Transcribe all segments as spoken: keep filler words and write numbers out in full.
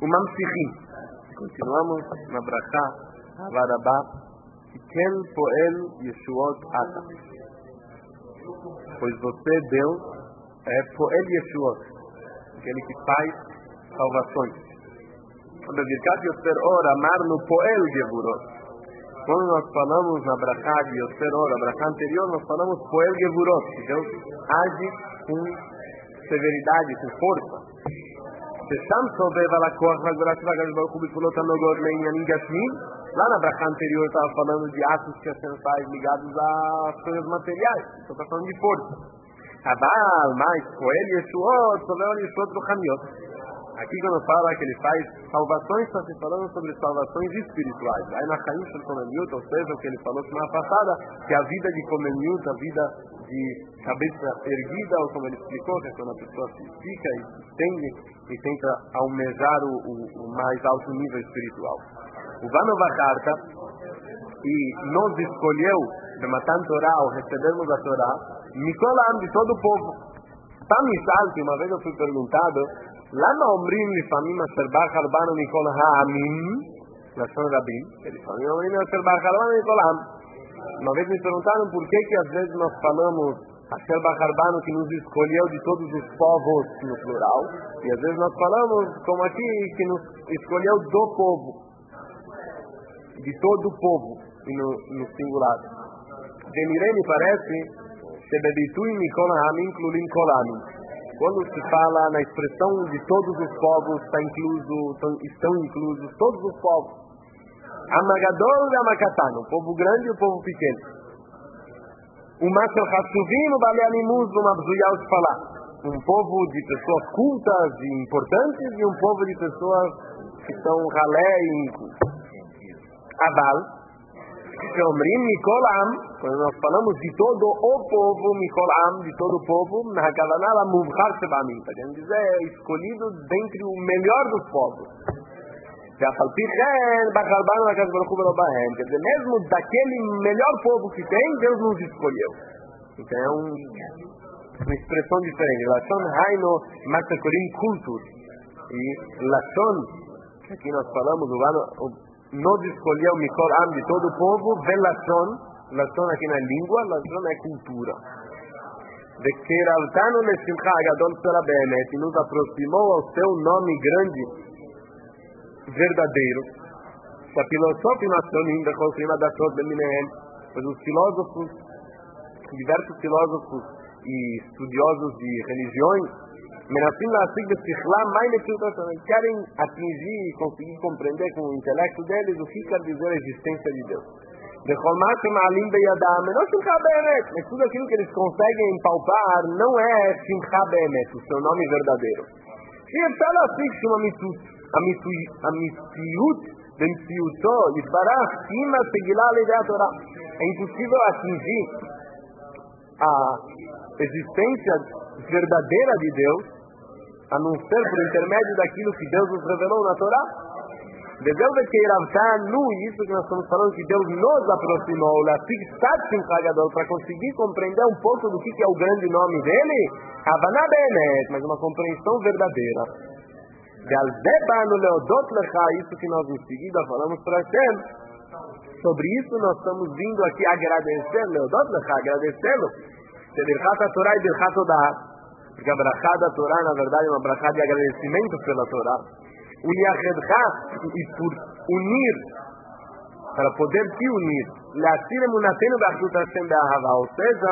O Mamsichim. Continuamos na Brachá, Varabá, Ken Poel Yeshuot Ata. Pois você, Deus, é Poel Yeshuot, aquele que faz salvações. Bevirkat Yoser Or, amar no Poel Gevurot. Quando nós falamos na Brachá de Yoser Or, a Brachá anterior, nós falamos Poel Gevurot, que Deus age com severidade, com força. Lá na Brachá anterior estava falando de atos que Hashem faz ligados às coisas materiais, então está falando de força. Abal, mais, Poel Yeshuot, Sovel Yeshuot Rochaniot. Aqui quando fala que ele faz salvações, está se falando sobre salvações espirituais. Aí na Chaim Shel Komeniut, ou seja, o que ele falou semana passada, que a vida de Komeniut, a vida de cabeça erguida, ou como ele explicou, que é quando a pessoa se estica e se estende e tenta almejar o, o, o mais alto nível espiritual. O Vanova Karta, e nos escolheu de Matan Torá, ou recebermos a Torá, Mikolam, de todo o povo. Tamishal, que uma vez eu fui perguntado, למה אומרים לפעמים אשר בחר בנו מכל העמים, לשון רבים, לפעמים אומרים אשר בחר בנו מכל העם. Uma vez me perguntaram por que que às vezes nós falamos Asher Bachar Banu, que nos escolheu de todos os povos no plural, e às vezes nós falamos, como aqui, que nos escolheu do povo, de todo o povo, e no, no singular. Demirei, me parece, Shebebitui Mikol Ha'amim Klulim Kol Ha'amim. Quando se fala na expressão de todos os povos, está incluso, estão inclusos todos os povos. Amagadol e Amakatan, o povo grande e o povo pequeno. O Machel Hatsuvim, o Baleanimus, o Mabzuyal de falar. Um povo de pessoas cultas e importantes e um povo de pessoas que são ralé e incultas. Abal. Quando nós falamos de todo o povo, Mikolam, de todo o povo, na Hakavanala Muvchar Shebamim, querendo dizer, escolhido dentre o melhor dos povos. Quer dizer, mesmo daquele melhor povo que tem, Deus nos escolheu. Então é um, uma expressão diferente. Lashon Haino Matzakorim Kultur. E Lashon, que aqui nós falamos, o nos escolheu Mikol Am, de todo o povo, Velachon, Lachon aqui na língua, Lachon é cultura. De Keraltano Leshimcha Agadol Tzara Be'emet, e nos aproximou ao seu nome grande, verdadeiro. A filosofia nacional da Kolchima da Tot Beminehem, pois os filósofos, diversos filósofos e estudiosos de religiões, querem atingir e conseguir compreender com o intelecto deles o que quer dizer a existência de Deus. Mas tudo aquilo que eles conseguem palpar não é Simcha Be'emet, o seu nome verdadeiro. É impossível atingir a existência verdadeira de Deus, a não ser por intermédio daquilo que Deus nos revelou na Torá. Isso que nós estamos falando, que Deus nos aproximou para conseguir compreender um pouco do que é o grande nome dele, mas uma compreensão verdadeira. Isso que nós em seguida falamos para Hashem. Sobre isso nós estamos vindo aqui agradecer, Leodot Lecha, agradecê-lo. Birchat Torá e Birchat Odá. Porque a brachá da Torá, na verdade, é uma brachá de agradecimento pela Torá. Uniachedcha, e por unir, para poder te unir, ou seja,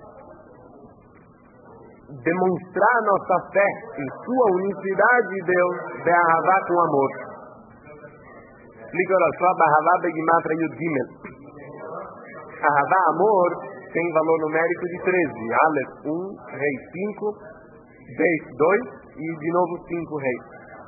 demonstrar nossa fé em sua unicidade, Deus, be'ahavá, com amor. Explica o Rashba, be'ahavá begimatra yud gimel. Ahavá, amor, tem valor numérico de treze. Aleph, um, Rei, cinco, Beis, dois e de novo cinco reis.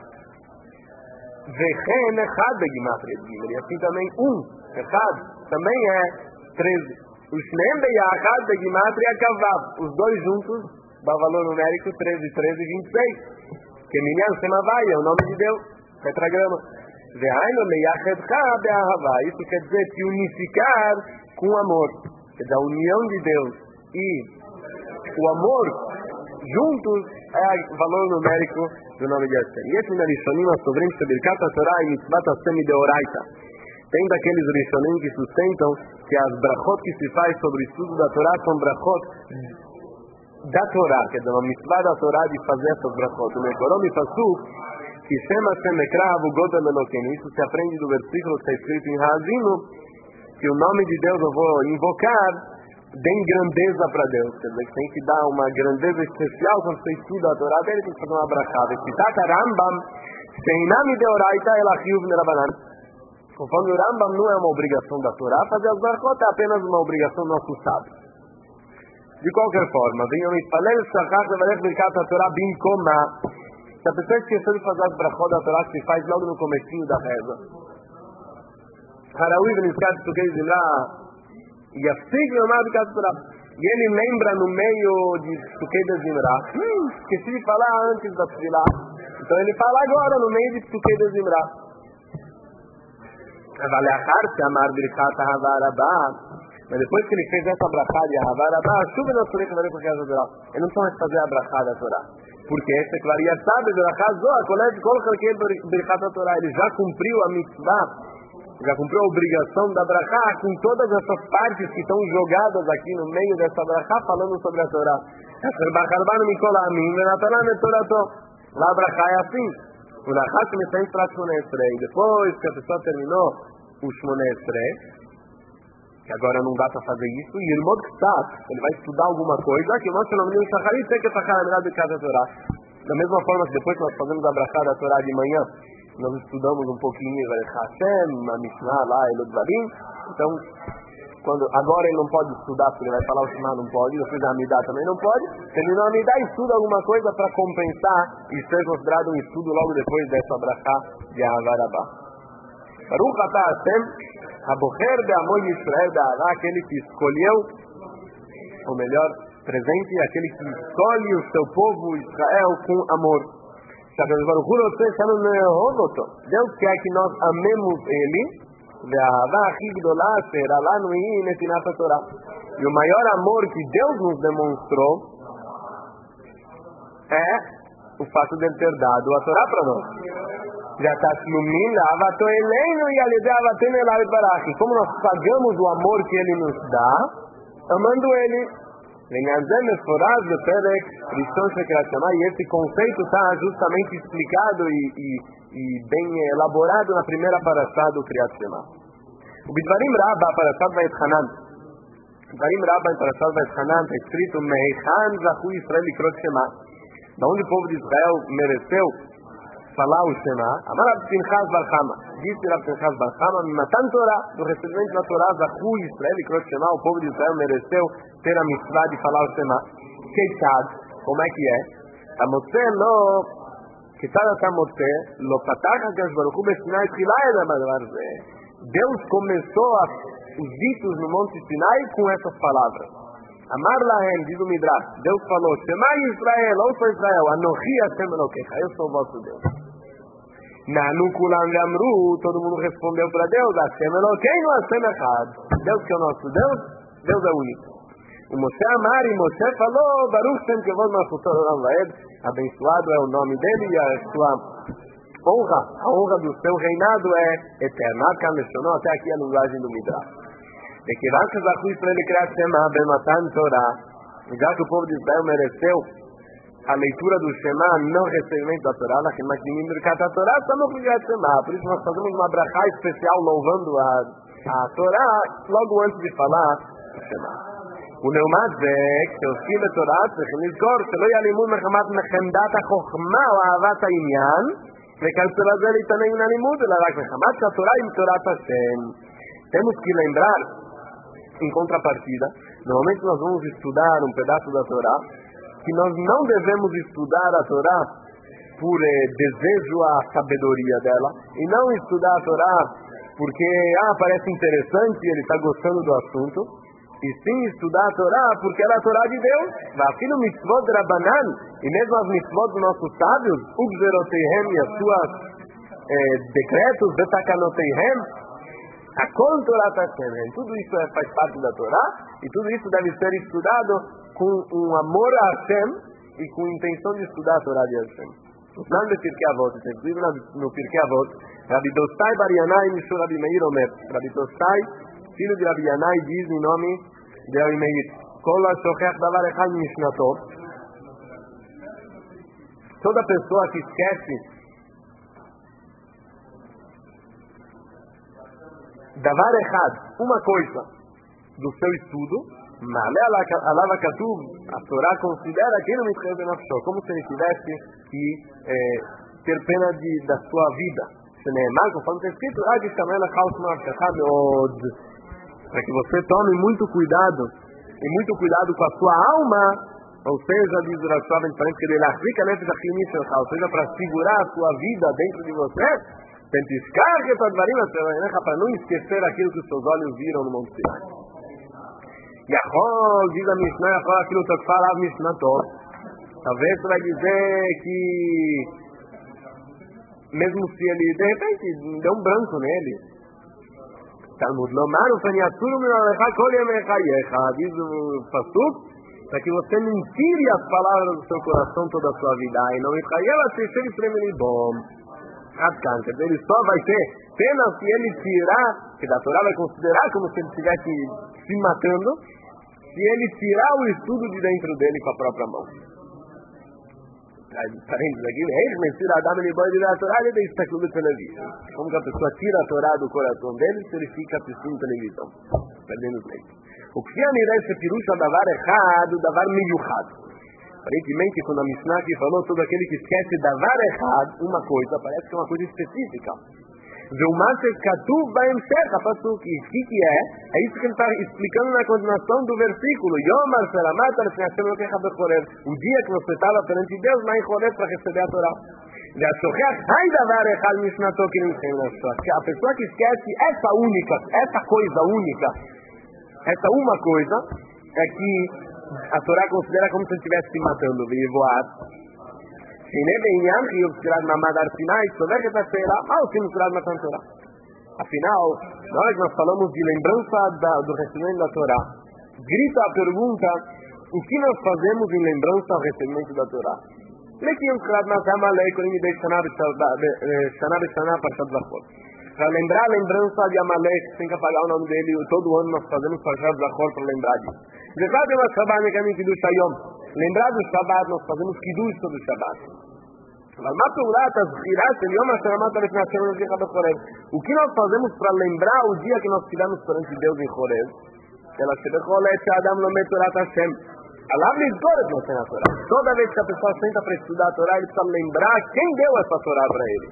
Vechen, Echad, Begimatria, e assim também um, Echad, também é treze. Os Shneem Beyachad, Begimatria, Kavav, os dois juntos, dá valor numérico treze, treze e vinte e seis. Que Minyan Semavai é o nome de Deus, tetragrama. Vehaino, Leyachedcha, Be'ahavá, isso quer dizer te unificar com amor. Quer dizer, a união de Deus e o amor juntos é valor numérico do nome de Hashem. E esse Rishonim, nós sobremos sobre Birkat HaTorah e Mitzvat Hashem de Oraita. Tem daqueles Rishonim que sustentam que as brachot que se faz sobre o estudo da Torá são brachot da Torá, quer dizer, uma mitzvah da Torá de fazer essas brachot. O Mekorom e Pasuk, que chama Hashem Ekrav, o Godel Elokeinu. Isso se aprende do versículo que está escrito em Hazino, que o nome de Deus eu vou invocar, deem grandeza para Deus. Quer dizer, que tem que dar uma grandeza especial quando você estuda a Torá dele, tem que fazer uma brachada. E Citata Rambam, Seinami de Oraita Elachiuv Nerabanan. Conforme o Rambam, não é uma obrigação da Torá fazer as brachot, é apenas uma obrigação do nosso sábio. De qualquer forma, venham e falem Shachach Levarech Birkat HaTorah Bimkoma. Se a pessoa esqueceu de fazer as brachot da Torá, que se faz logo no comecinho da reza, Haraui Benizkat Tukei Zimra Yafsik Lomar Birkat HaTorah. E ele lembra no meio de Tukei de Zimra, hum, esqueci de falar antes da Tfilah. Então ele fala agora no meio de Tukei de Zimra. Mas depois que ele fez essa brachá de Ahavarabá, chuva na Torá que vai para casa dela. Ele não pode fazer a brachá da Torá. Porque essa claria sabe, brachá zoa, colete, coloca aqui brachá da Torá. Ele já cumpriu a mitzvah, já cumpriu a obrigação da brachá com todas essas partes que estão jogadas aqui no meio dessa brachá falando sobre a Torá. Lá a brachá é assim. O Lachat me tem para Shmoneh Esrei. Depois que a pessoa terminou o Shmoneh Esrei, que agora não dá para fazer isso, e ele ele vai estudar alguma coisa, que nós chamamos de Shacharit, tem que sacar a melhor de cada Torá. Da mesma forma que depois que nós fazemos a brachá da Torá de manhã, nós estudamos um pouquinho Yireh Hashem, a Mishnah lá, Elod Varim. Então, quando, agora ele não pode estudar, porque ele vai falar o Shema, não pode, depois a Amidah também não pode. Terminou a Amidah, estuda alguma coisa para compensar e ser considerado um estudo logo depois dessa brachá de Ahavarabá. Baruch atah Hashem, Habocher be'amon Yisrael be'ahava, aquele que escolheu, ou melhor, presente, aquele que escolhe o seu povo Israel com amor. Deus quer que nós amemos Ele, e o maior amor que Deus nos demonstrou é o fato de ele ter dado a Torá para nós. Como nós pagamos o amor que ele nos dá, amando ele. E esse conceito está justamente explicado e, e, e bem elaborado na primeira parashá do Kriyat Shema. O Bidvarim Rabba, parashá Vayetchanan. Bidvarim Rabba, em parashá Vayetchanan, está escrito Meichan Zachu Yisrael Likrot Shema. Da onde o povo de Israel mereceu falar o Shema, Amar Rav Pinchas Bar Chama, disse Rav Pinchas Bar Chama, Matan Torah, do recebimento da Torá, Zachu Yisrael Likrot Shema, o povo de Israel mereceu ter a mitzvah de falar o Shema. Keitad, como é que é? Amotze lo, Keitad Amotze, lo patach HaKadosh Baruch Hu b'Sinai tchila el ha'davar zeh. Deus começou a, os ditos no Monte Sinai com essas palavras. Amar lahem, diz o Midrash, Deus falou, Shema Yisrael, ouça Israel, Anochi Hashem Elokecha, eu sou o vosso Deus. Nanu kulam amru, todo mundo respondeu para Deus, Hashem Elokeinu, Hashem Echad. Deus que é o nosso Deus, Deus é único. O Moshe Amar e Moshe falou, Baruch Shem Kevod Malchuto Olam Vaed, abençoado é o nome dele e a sua honra, a honra do seu reinado é eterna. Cá mencionou até aqui a linguagem do Midrash. E que vai que Zachu Yisrael Kriyat Shema b'matan Torah, já que o povo de Israel mereceu a leitura do Shema no recebimento da Torá, lá que Makdimim Birkat HaTorah, estamos com Kriyat Shema. Por isso nós fazemos uma brachá especial louvando a, a Torá logo antes de falar o Shema. O Neumat Zek, שעוסקים בתורה, צריכים לזכור שלא יעלימו מחמת מחמדת החוכמה או אהבת העניין, וכיוצא בזה להתענג מן הלימוד, אלא רק מחמת שהתורה היא תורת השם. Temos que lembrar, em contrapartida, normalmente nós vamos estudar um pedaço da Torá, que nós não devemos estudar a Torá por eh, desejo à sabedoria dela, e não estudar a Torá porque ah, parece interessante, ele está gostando do assunto, e sim estudar a Torá porque ela é a Torá de Deus. Aqui no mitzvot de Rabanan, e mesmo as mitzvot dos nossos sábios, Ugzeroteihem e as suas eh, decretos, Betakanoteihem, a Torá Hashem, tudo isso é, faz parte da Torá, e tudo isso deve ser estudado com um amor a Hashem e com a intenção de estudar a Torá de Hashem. Não no Pirkei Avot, inclusive no Pirkei Avot, Rabi Tosai Bar Yanai Mishur Rabi Meir Omer. Rabi Tosai, filho de Rabi Yanai, diz em nome de Rabi Meir: Kol ha-shochech davar echad mishnato. Toda pessoa que esquece davar echad, uma coisa do seu estudo, Alava Katuv, a Torá considera que ele não escreve na pessoa, como se ele tivesse que eh, ter pena de, da sua vida. Se não é mal, conforme está escrito, para que você tome muito cuidado, e muito cuidado com a sua alma, ou seja, diz o Rav em parênteses, que ele fica nesse ou seja, para segurar a sua vida dentro de você, para não esquecer aquilo que os seus olhos viram no Monte Sinai. Yachol, diz a Mishnah, Yachol, aquilo que fala a Mishnah Tov. Talvez você vai dizer que, mesmo se ele, de repente, deu um branco nele. Talmud Lomar, o Faniaturu, meu Alecha, Koliemechayecha, diz o Pasuk, para que você não tire as palavras do seu coração toda a sua vida. E não Mechayeva, se ele premeni bom. Adkan, quer dizer, ele só vai ter pena se ele tirar, que da Torá vai considerar como se ele estivesse se matando, se ele tirar o estudo de dentro dele com a própria mão. Parênteses aqui, como que a pessoa tira a Torá do coração dele se ele fica assistindo televisão, perdendo tempo. O que é esse pirusha davar errado, davar miyuchad. Aparentemente, quando a Mishnah aqui falou, todo aquele que esquece davar errado, uma coisa, parece que é uma coisa específica. O que que é? É isso que ele está explicando na continuação do versículo. O dia que você estava perante Deus, para receber a Torá. A pessoa que esquece essa única, essa coisa única, essa uma coisa, é que a Torá considera como se ele estivesse se matando. Afinal, na hora que nós falamos de lembrança da, do recebimento da Torá, grita a pergunta: o que nós fazemos em lembrança ao recebimento da Torá? Para lembrar a lembrança de Amalek, tem que apagar o nome dele, todo ano nós fazemos Parshat Zachor para lembrar disso. Lembrar do Shabbat, nós fazemos Kiddush sobre o Shabbat. O que nós fazemos para lembrar o dia que nós estivemos perante Deus em Horeb? Toda vez que a pessoa senta para estudar a Torá, ele precisa lembrar quem deu essa Torá para ele.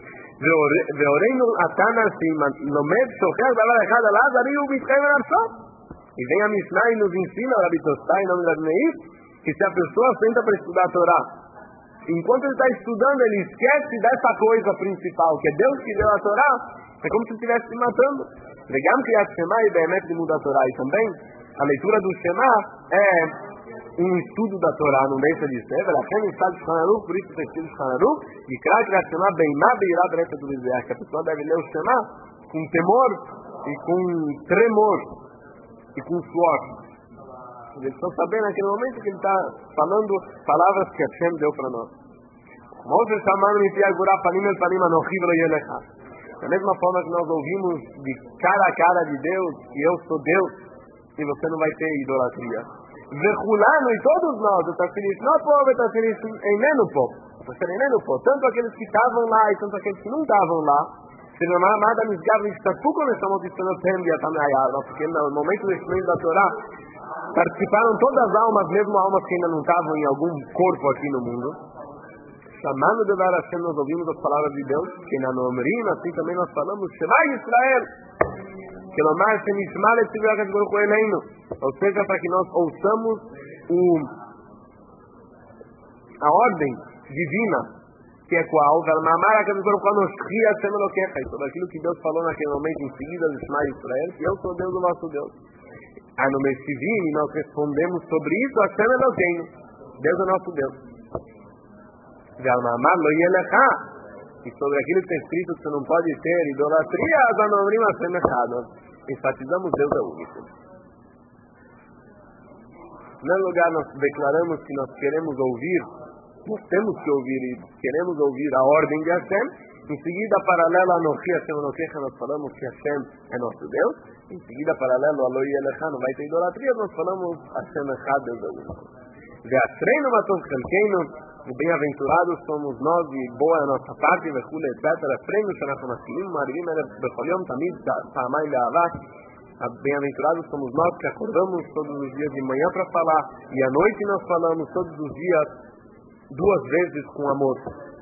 E vem a Mishnah e nos ensina, o Rabi Tosai, em nome de Rabi Meir, que se a pessoa senta para estudar a Torá, enquanto ele está estudando, ele esquece dessa coisa principal, que é Deus que deu a Torá, é como se ele estivesse se matando. Legam que a Shema e Behemet de mudar a Torá. E também, a leitura do Shema é um estudo da Torá, não deixa de ser. Por isso está escrito Shulchan Aruch, e Krak a Shema Beimá Beirá Bereta do Bezerra, que a pessoa deve ler o Shema com temor e com tremor e com suor. Eles estão sabendo naquele momento que ele está falando palavras que Hashem deu para nós. Da mesma forma que nós ouvimos de cara a cara de Deus, que eu sou Deus, e você não vai ter idolatria. Vechulano, e todos nós, tanto aqueles que estavam lá e tanto aqueles que não estavam lá, porque no momento do estudo da Torá, participaram todas as almas, mesmo almas que ainda não estavam em algum corpo aqui no mundo. Chamando de Devar Hashem, nós ouvimos as palavras de Deus, que na Nomrim, assim também nós falamos, Shema Yisrael, que Lomar Shem Yishmal et Tzivah Kadosh Baruch Hu Eleinu, ou seja, para que nós ouçamos o, a ordem divina, que é qual? Velmamar Kadosh Baruch Hu Anoshchi Hashem Elokecha, sobre aquilo que Deus falou naquele momento em seguida do Shema Yisrael, que eu sou Deus, o vosso Deus. A no Meshivim, nós respondemos sobre isso, Hashem Elokeinu, Deus é nosso Deus. Velmamar Lo Yelecha, e sobre aquilo que está escrito que você não pode ter idolatria, Azanomrim Hashem Echad, enfatizamos Deus é único. Em primeiro lugar, nós declaramos que nós queremos ouvir nós temos que ouvir e queremos ouvir a ordem de Hashem. Em seguida, paralelo a Anochi Hashem Elokecha, nós falamos que Hashem é nosso Deus. Em seguida, paralelo a Eloi Elecha, não vai ter idolatria, nós falamos Hashem Echad, Deus é único. Ve'asreinu matov chelkeinu, e bem-aventurados somos nós e boa é a nossa parte, vechule, etcétera. Prêmio Shanachu Maskilim, Marivim, Bechol Yom, Tamid, Ta'amai, Le'avah. Bem-aventurados somos nós que acordamos todos os dias de manhã para falar, e à noite nós falamos todos os dias duas vezes com amor.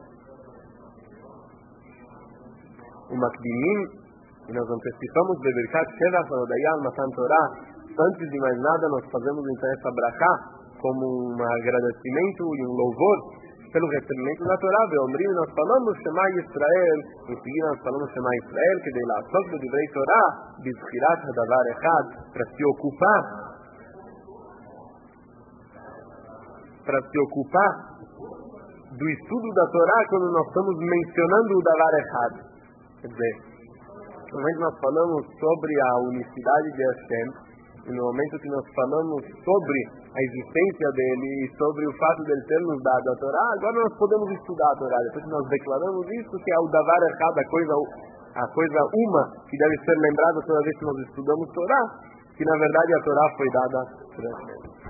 O Makdimim, e nós antecipamos Beberkat Shevach Odayal Matan Torah. Antes de mais nada, nós fazemos então essa brachá como um agradecimento e um louvor pelo recebimento da Torá. Veomrim, nós falamos Shema Yisrael, em seguida nós falamos Shema Yisrael, que de lá sobre o Divrei Torá, Bizchirat Hadavar Echad, para se ocupar, para se ocupar do estudo da Torá quando nós estamos mencionando o Davar Echad. Quer dizer, no momento que nós falamos sobre a unicidade de Hashem, e no momento que nós falamos sobre a existência dele e sobre o fato dele ter nos dado a Torá, agora nós podemos estudar a Torá. Depois que nós declaramos isso, que é o Davar Echad, a coisa, a coisa uma que deve ser lembrada toda vez que nós estudamos Torá, que na verdade a Torá foi dada por Hashem.